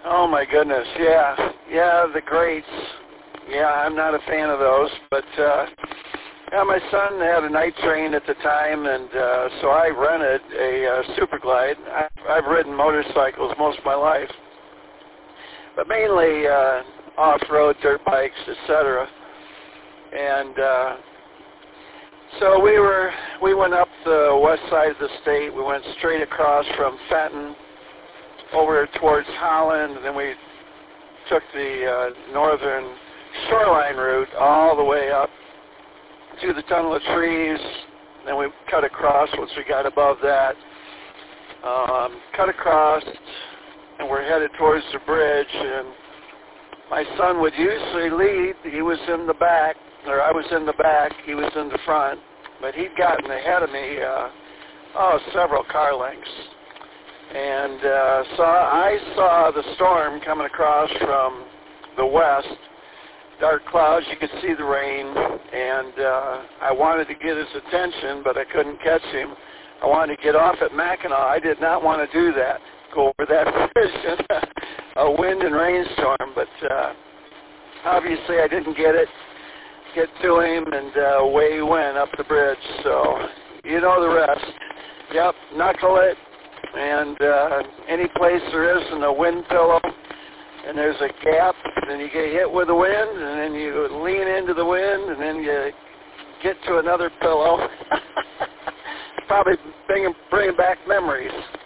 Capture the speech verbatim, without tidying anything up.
Oh my goodness, yeah, yeah, the greats. Yeah, I'm not a fan of those, but uh, yeah, my son had a night train at the time, and uh, so I rented a uh, Super Glide. I, I've ridden motorcycles most of my life, but mainly uh, off-road, dirt bikes, et cetera. And uh, so we were, we went up the west side of the state. We went straight across from Fenton over towards Holland, and then we took the uh, northern shoreline route all the way up to the tunnel of trees. Then we cut across once we got above that. Um, cut across, and we're headed towards the bridge. And my son would usually lead. He was in the back, or I was in the back. He was in the front, but he'd gotten ahead of me, uh, oh, several car lengths. And uh, so I saw the storm coming across from the west, dark clouds, you could see the rain, and uh, I wanted to get his attention, but I couldn't catch him. I wanted to get off at Mackinac. I did not want to do that, go over that bridge in a wind and rainstorm, but uh, obviously I didn't get it, get to him, and uh, away he went up the bridge. So you know the rest. Yep, knuckle it. And uh, any place there isn't a wind pillow and there's a gap, then you get hit with the wind, and then you lean into the wind, and then you get to another pillow. Probably bringing, bringing back memories.